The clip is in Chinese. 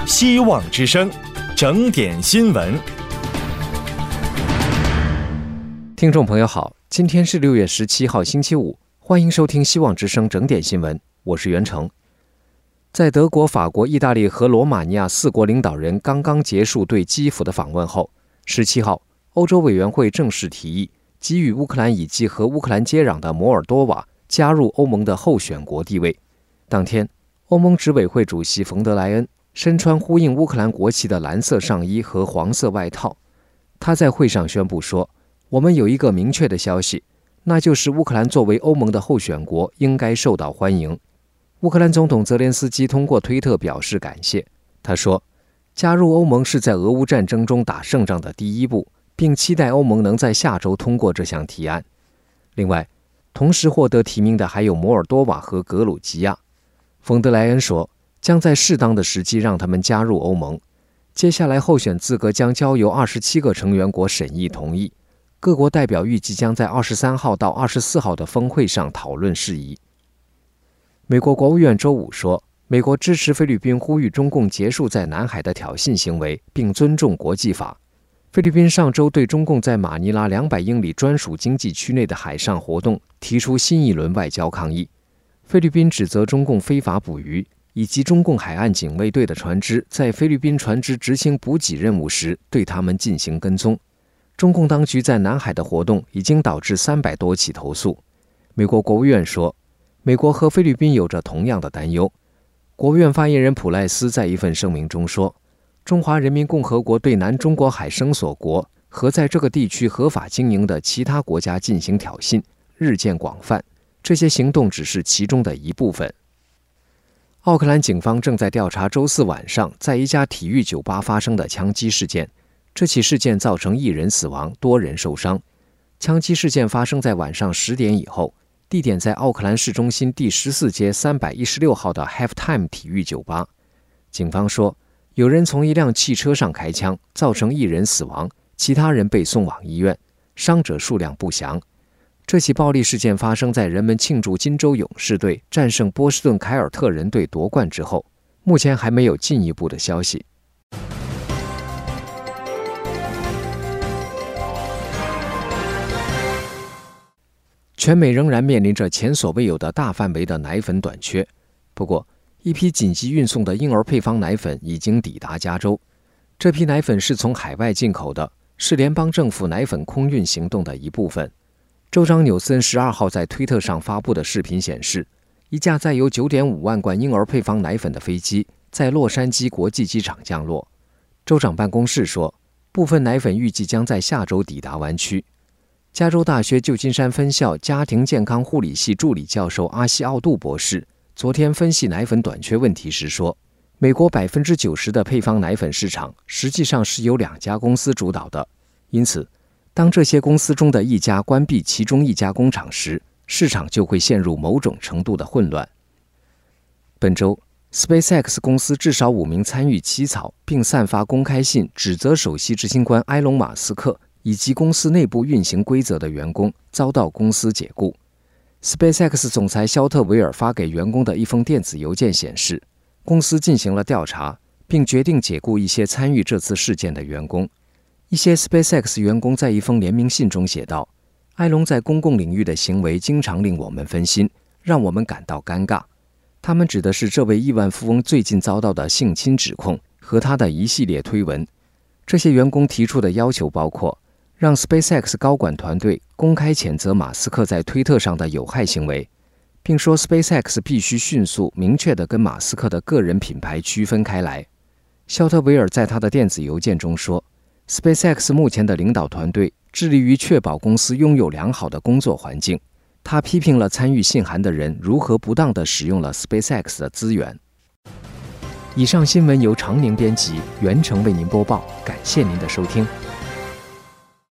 希望之声，整点新闻。 听众朋友好，今天是6月17号星期五，欢迎收听希望之声整点新闻，我是袁成。在德国、法国、意大利和罗马尼亚4国领导人刚刚结束对基辅的访问后，17号，欧洲委员会正式提议给予乌克兰以及和乌克兰接壤的摩尔多瓦加入欧盟的候选国地位。当天，欧盟执委会主席冯德莱恩身穿呼应乌克兰国旗的蓝色上衣和黄色外套。他在会上宣布说，我们有一个明确的消息，那就是乌克兰作为欧盟的候选国应该受到欢迎。乌克兰总统泽连斯基通过推特表示感谢。他说，加入欧盟是在俄乌战争中打胜仗的第一步，并期待欧盟能在下周通过这项提案。另外，同时获得提名的还有摩尔多瓦和格鲁吉亚。冯德莱恩说，将在适当的时机让他们加入欧盟。接下来候选资格将交由27个成员国审议同意，各国代表预计将在23号到24号的峰会上讨论事宜。美国国务院周五说，美国支持菲律宾呼吁中共结束在南海的挑衅行为，并尊重国际法。菲律宾上周对中共在马尼拉200英里专属经济区内的海上活动提出新一轮外交抗议。菲律宾指责中共非法捕鱼，以及中共海岸警卫队的船只在菲律宾船只执行补给任务时对他们进行跟踪。中共当局在南海的活动已经导致300多起投诉。美国国务院说，美国和菲律宾有着同样的担忧。国务院发言人普赖斯在一份声明中说，中华人民共和国对南中国海声索国和在这个地区合法经营的其他国家进行挑衅，日渐广泛，这些行动只是其中的一部分。奥克兰警方正在调查周四晚上在一家体育酒吧发生的枪击事件，这起事件造成1人死亡，多人受伤。枪击事件发生在晚上10点以后，地点在奥克兰市中心第14街316号的 Halftime 体育酒吧。警方说，有人从一辆汽车上开枪，造成1人死亡，其他人被送往医院，伤者数量不详。这起暴力事件发生在人们庆祝金州勇士队战胜波士顿凯尔特人队夺冠之后，目前还没有进一步的消息。全美仍然面临着前所未有的大范围的奶粉短缺，不过一批紧急运送的婴儿配方奶粉已经抵达加州。这批奶粉是从海外进口的，是联邦政府奶粉空运行动的一部分。州长纽森12号在推特上发布的视频显示，一架载有 9.5 万罐婴儿配方奶粉的飞机在洛杉矶国际机场降落。州长办公室说，部分奶粉预计将在下周抵达湾区。加州大学旧金山分校家庭健康护理系助理教授阿西奥杜博士昨天分析奶粉短缺问题时说，美国 90% 的配方奶粉市场实际上是由2家公司主导的，因此当这些公司中的一家关闭其中一家工厂时，市场就会陷入某种程度的混乱。本周 SpaceX 公司至少5名参与起草并散发公开信指责首席执行官埃隆·马斯克以及公司内部运行规则的员工遭到公司解雇。SpaceX 总裁肖特维尔发给员工的一封电子邮件显示，公司进行了调查，并决定解雇一些参与这次事件的员工。一些 SpaceX 员工在一封联名信中写道，埃隆在公共领域的行为经常令我们分心，让我们感到尴尬。他们指的是这位亿万富翁最近遭到的性侵指控和他的一系列推文。这些员工提出的要求包括让 SpaceX 高管团队公开谴责马斯克在推特上的有害行为，并说 SpaceX 必须迅速明确地跟马斯克的个人品牌区分开来。肖特维尔在他的电子邮件中说， SpaceX 目前的领导团队致力于确保公司拥有良好的工作环境。他批评了参与信函的人如何不当地使用了 SpaceX 的资源。以上新闻由常宁编辑，袁成为您播报，感谢您的收听。